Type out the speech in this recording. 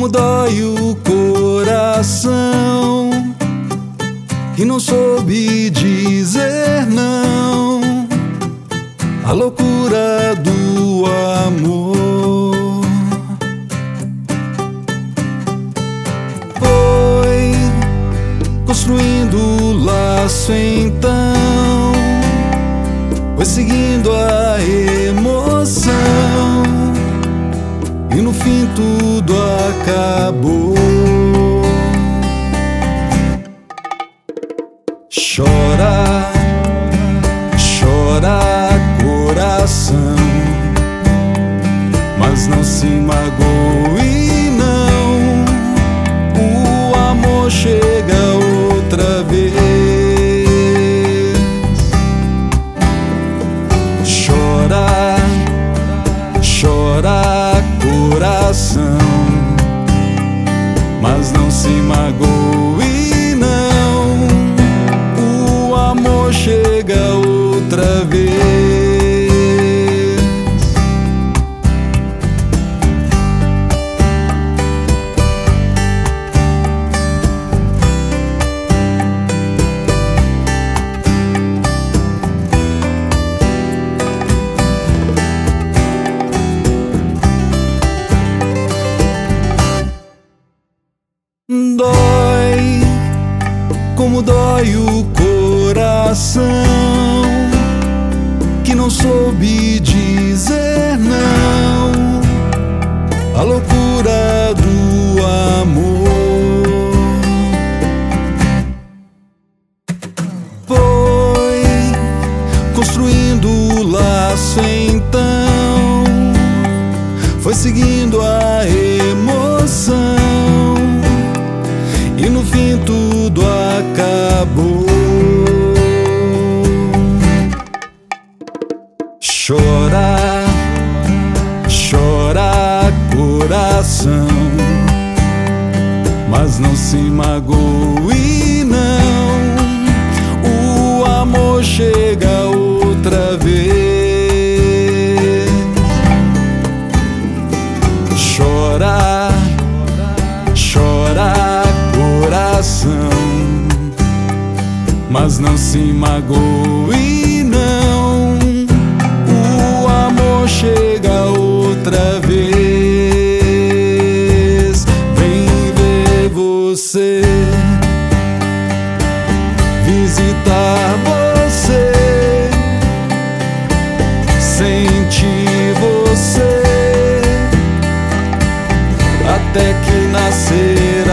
dói o coração e não soube dizer não à loucura do amor. Foi construindo laço então, foi seguindo a emoção e no fim tudo acabou. Chora, chora coração, mas não se magoe não, o amor chega outra vez. Chora, chora coração, mas não se magoe não, o amor chega outra vez. Dói, como dói o coração que não soube dizer não à loucura do amor. Foi construindo o laço então, foi seguindo a emoção e no fim tudo acabou. Chora, chora coração, mas não se magoe não, o amor chega outra vez. Chora, chora coração, mas não se magoe não, o amor chega outra vez. Vem ver você, visitar você, sentir você, até que nascer